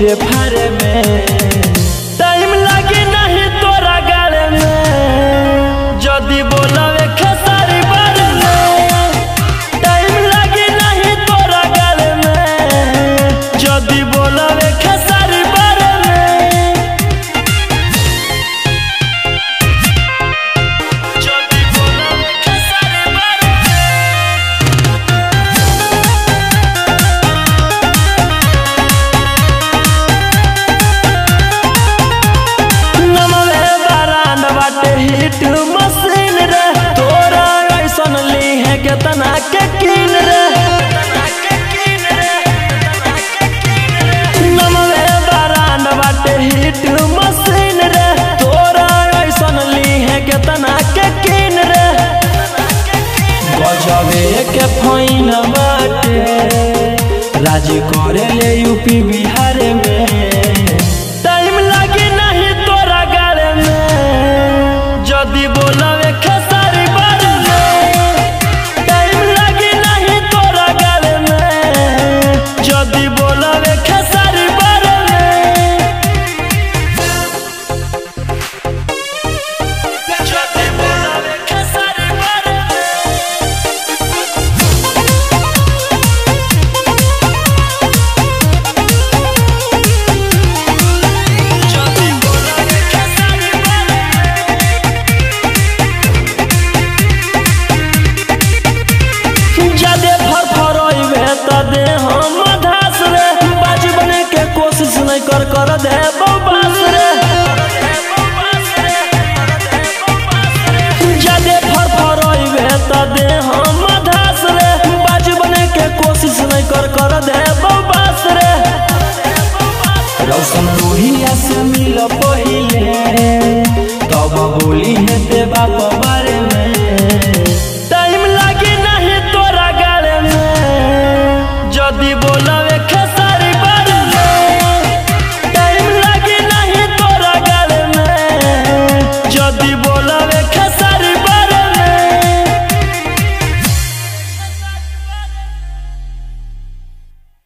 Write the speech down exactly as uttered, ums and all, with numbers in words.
रे फारे में टाइम लगी नहीं तोरा गाले में जदी बोलावे खेसारी बारे में टाइम लगी नहीं तोरा गाले में जदी बोलावे खेसारी बारे में जदी बोलावे खेसारी बारे हिट मशीन रे तोरा ऐसन ली है केतना के कीन रे नमवे बरांड बाटे हिट मशीन रे तोरा ऐसन ली है केतना के कीन रे गजबे के फाइन बाटे राज करे ले यूपी बिहार में टाइम लगी नहीं तोरा गाले में जदी बोलावे खेसारी बारे में टाइम लगी नहीं तोरा गाले में जदी बोलावे खेसारी बारे में जदी बोलावे खेसारी बारे जदी बोलावे खेसारी बारे जादे फरफरइबे त दे हम धास रे बाजी बने के कोशिश नहीं कर कर दे बबास रे जादे फरफरइबे त दे हम धास रे बाजी बने के कोशिश नहीं कर कर दे बबास रे रौशन रोहिया से मिल पहिले तब बोली है दे बाप